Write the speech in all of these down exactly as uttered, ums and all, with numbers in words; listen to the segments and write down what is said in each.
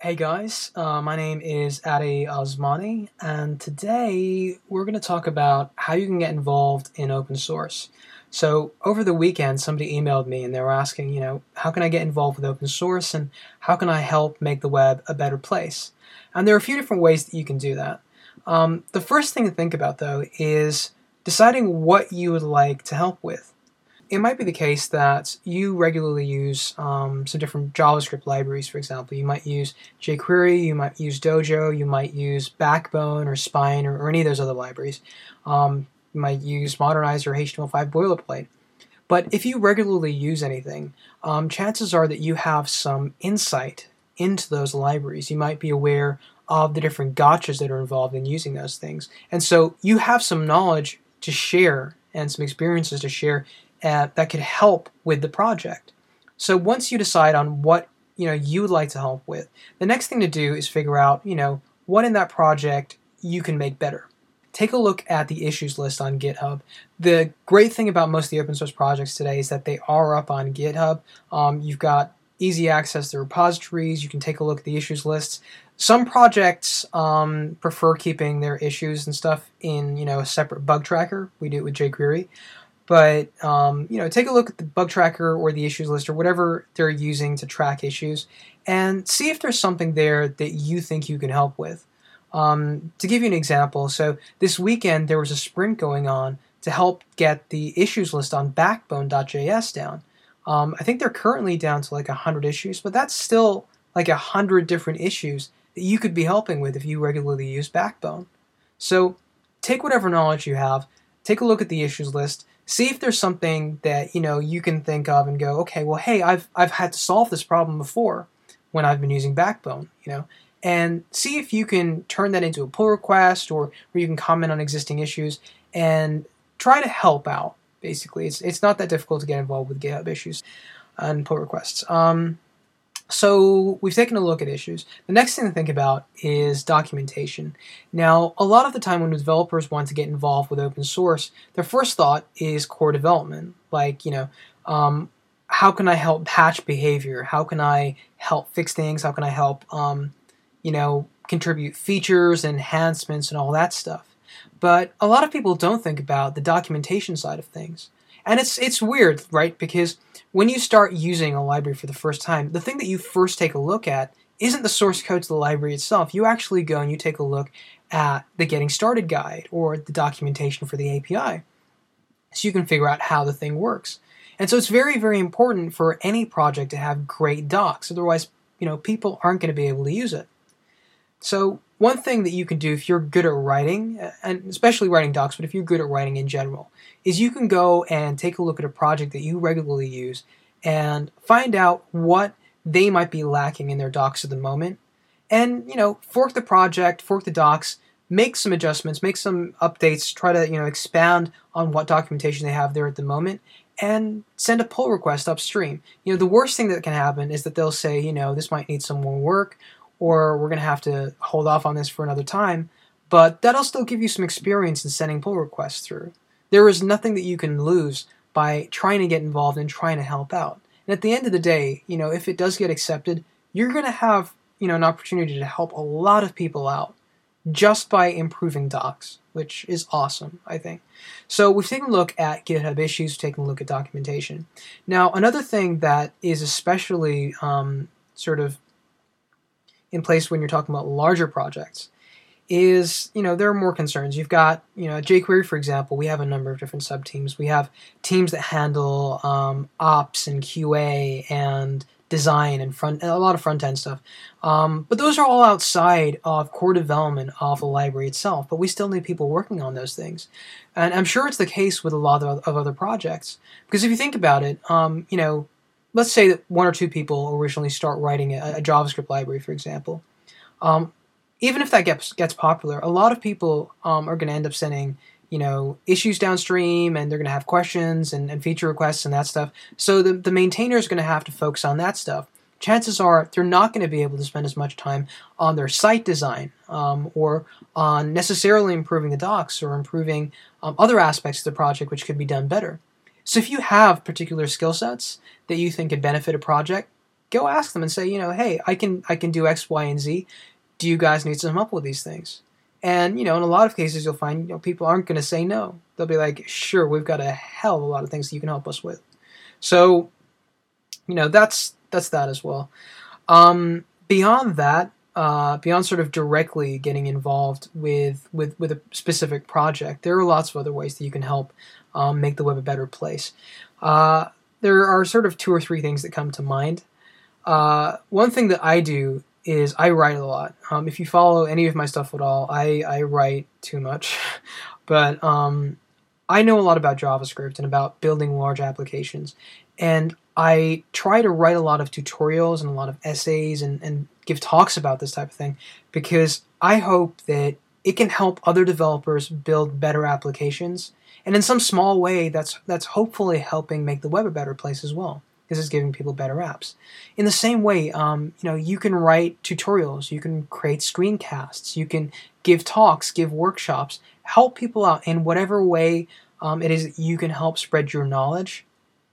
Hey guys, uh, my name is Adi Osmani, and today we're going to talk about how you can get involved in open source. So, over the weekend, somebody emailed me and they were asking, you know, how can I get involved with open source and how can I help make the web a better place? And there are a few different ways that you can do that. Um, the first thing to think about, though, is deciding what you would like to help with. It might be the case that you regularly use um, some different JavaScript libraries, for example. You might use jQuery, you might use Dojo, you might use Backbone or Spine or, or any of those other libraries. Um, you might use Modernizer or H T M L five boilerplate. But if you regularly use anything, um, chances are that you have some insight into those libraries. You might be aware of the different gotchas that are involved in using those things. And so you have some knowledge to share and some experiences to share Uh, that could help with the project. So once you decide on what you know you would like to help with, the next thing to do is figure out you know what in that project you can make better. Take a look at the issues list on GitHub. The great thing about most of the open source projects today is that they are up on GitHub. Um, you've got easy access to repositories. You can take a look at the issues lists. Some projects um, prefer keeping their issues and stuff in you know a separate bug tracker. We do it with jQuery. But, um, you know, take a look at the bug tracker or the issues list or whatever they're using to track issues and see if there's something there that you think you can help with. Um, to give you an example, so this weekend there was a sprint going on to help get the issues list on backbone dot J S down. Um, I think they're currently down to like one hundred issues, but that's still like one hundred different issues that you could be helping with if you regularly use Backbone. So take whatever knowledge you have, take a look at the issues list, see if there's something that you know you can think of and go, okay, well, hey, I've I've had to solve this problem before when I've been using Backbone, you know, and see if you can turn that into a pull request or where you can comment on existing issues and try to help out. Basically, it's it's not that difficult to get involved with GitHub issues and pull requests. Um, So we've taken a look at issues. The next thing to think about is documentation. Now, a lot of the time when developers want to get involved with open source, their first thought is core development. Like, you know, um, how can I help patch behavior? How can I help fix things? How can I help, um, you know, contribute features, enhancements, and all that stuff? But a lot of people don't think about the documentation side of things. And it's it's weird, right? Because when you start using a library for the first time, the thing that you first take a look at isn't the source code to the library itself. You actually go and you take a look at the Getting Started guide or the documentation for the A P I, so you can figure out how the thing works. And so it's very, very important for any project to have great docs. Otherwise, you know, people aren't going to be able to use it. So one thing that you can do if you're good at writing, and especially writing docs, but if you're good at writing in general, is you can go and take a look at a project that you regularly use and find out what they might be lacking in their docs at the moment. And, you know, fork the project, fork the docs, make some adjustments, make some updates, try to, you know, expand on what documentation they have there at the moment, and send a pull request upstream. You know, the worst thing that can happen is that they'll say, you know, this might need some more work, or we're going to have to hold off on this for another time, but that'll still give you some experience in sending pull requests through. There is nothing that you can lose by trying to get involved and trying to help out. And at the end of the day, you know, if it does get accepted, you're going to have, you know, an opportunity to help a lot of people out just by improving docs, which is awesome, I think. So we've taken a look at GitHub issues, we've taken a look at documentation. Now, another thing that is especially um, sort of in place when you're talking about larger projects is, you know, there are more concerns. You've got, you know, jQuery, for example, we have a number of different sub-teams. We have teams that handle um, ops and Q A and design and front, a lot of front-end stuff. Um, but those are all outside of core development of the library itself, but we still need people working on those things. And I'm sure it's the case with a lot of, of other projects. Because if you think about it, um, you know, let's say that one or two people originally start writing a, a JavaScript library, for example. Um, even if that gets gets popular, a lot of people um, are going to end up sending, you know, issues downstream, and they're going to have questions and, and feature requests and that stuff. So the, the maintainer is going to have to focus on that stuff. Chances are they're not going to be able to spend as much time on their site design um, or on necessarily improving the docs or improving um, other aspects of the project which could be done better. So if you have particular skill sets that you think could benefit a project, go ask them and say, you know, hey, I can I can do X, Y, and Z. Do you guys need some help with these things? And, you know, in a lot of cases, you'll find, you know, people aren't going to say no. They'll be like, sure, we've got a hell of a lot of things that you can help us with. So, you know, that's that's that as well. Um, beyond that, uh, beyond sort of directly getting involved with, with, with a specific project, there are lots of other ways that you can help um, make the web a better place. Uh, there are sort of two or three things that come to mind. Uh, one thing that I do is I write a lot. Um, if you follow any of my stuff at all, I, I write too much. But um, I know a lot about JavaScript and about building large applications. And I try to write a lot of tutorials and a lot of essays and, and give talks about this type of thing because I hope that it can help other developers build better applications. And in some small way, that's that's hopefully helping make the web a better place as well. This is giving people better apps. In the same way, um, you know, you can write tutorials, you can create screencasts, you can give talks, give workshops, help people out in whatever way um, it is that you can help spread your knowledge,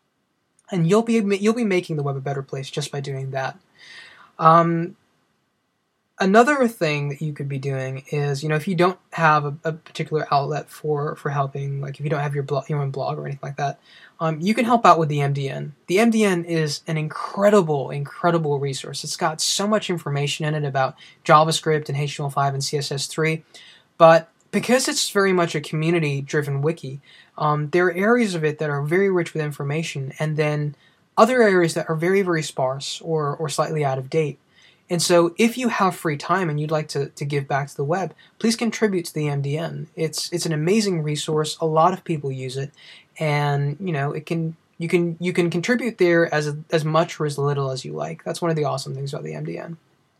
and you'll be you'll be making the web a better place just by doing that. Um, Another thing that you could be doing is, you know, if you don't have a, a particular outlet for, for helping, like if you don't have your blog, your own blog or anything like that, um, you can help out with the M D N. The M D N is an incredible, incredible resource. It's got so much information in it about JavaScript and H T M L five and C S S three, but because it's very much a community-driven wiki, um, there are areas of it that are very rich with information, and then other areas that are very, very sparse or, or slightly out of date. And so if you have free time and you'd like to, to give back to the web, please contribute to the M D N. It's it's an amazing resource. A lot of people use it, and you know it can you can you can contribute there as as much or as little as you like. That's one of the awesome things about the M D N.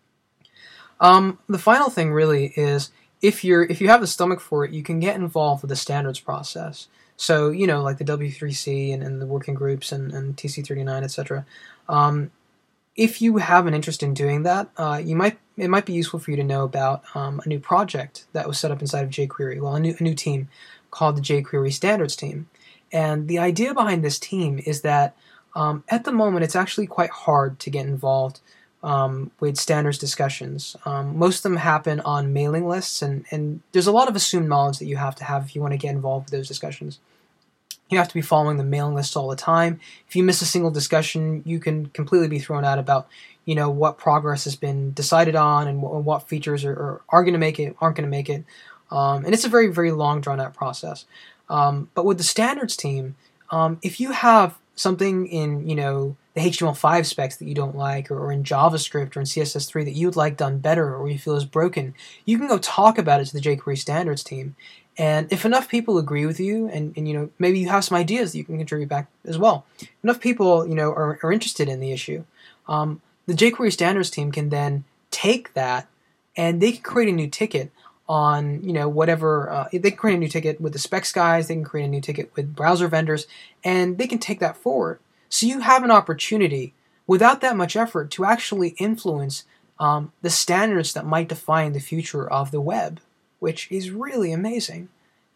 Um, the final thing really is if you're if you have the stomach for it, you can get involved with the standards process. So you know like the W three C and, and the working groups and, and T C thirty-nine, et cetera. Um, If you have an interest in doing that, uh, you might it might be useful for you to know about um, a new project that was set up inside of jQuery. Well, a new a new team called the jQuery Standards team, and the idea behind this team is that um, at the moment it's actually quite hard to get involved um, with standards discussions. Um, most of them happen on mailing lists, and and there's a lot of assumed knowledge that you have to have if you want to get involved with those discussions. You have to be following the mailing lists all the time. If you miss a single discussion, you can completely be thrown out about, you know, what progress has been decided on and what, what features are, are, are going to make it, aren't going to make it. Um, and it's a very, very long, drawn-out process. Um, but with the standards team, um, if you have something in, you know, the H T M L five specs that you don't like, or, or in JavaScript or in C S S three that you'd like done better or you feel is broken, you can go talk about it to the jQuery standards team. And if enough people agree with you, and, and you know maybe you have some ideas that you can contribute back as well, enough people you know are, are interested in the issue, um, the jQuery standards team can then take that and they can create a new ticket on you know whatever uh, they can create a new ticket with the specs guys, they can create a new ticket with browser vendors, and they can take that forward. So you have an opportunity without that much effort to actually influence um, the standards that might define the future of the web, which is really amazing.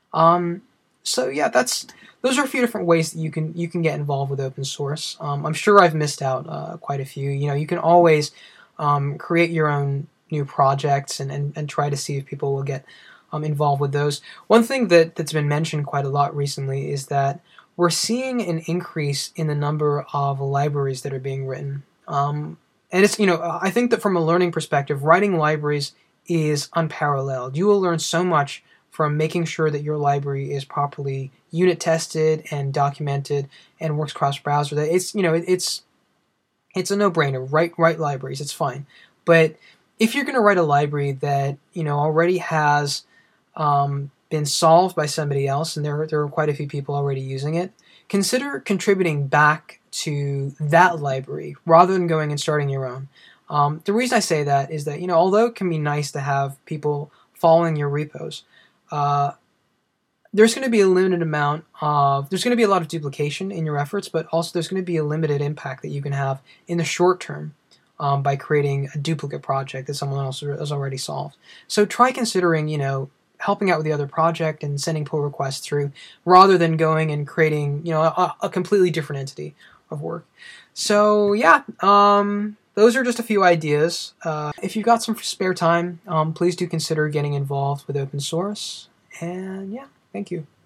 Um, so yeah, that's those are a few different ways that you can you can get involved with open source. Um, I'm sure I've missed out uh, quite a few. You know, you can always um, create your own new projects and, and, and try to see if people will get um, involved with those. One thing that, that's been mentioned quite a lot recently is that we're seeing an increase in the number of libraries that are being written. Um, and it's, you know, I think that from a learning perspective, writing libraries is unparalleled. You will learn so much from making sure that your library is properly unit tested and documented and works cross-browser. That it's, you know, it, it's it's a no-brainer. Write write libraries, it's fine. But if you're going to write a library that you know already has um, been solved by somebody else, and there there are quite a few people already using it, consider contributing back to that library rather than going and starting your own. Um, the reason I say that is that, you know, although it can be nice to have people following your repos, uh, there's going to be a limited amount of, there's going to be a lot of duplication in your efforts, but also there's going to be a limited impact that you can have in the short term um, by creating a duplicate project that someone else has already solved. So try considering, you know, helping out with the other project and sending pull requests through rather than going and creating, you know, a, a completely different entity of work. So yeah, um, those are just a few ideas. Uh, if you've got some spare time, um, please do consider getting involved with open source. And yeah, thank you.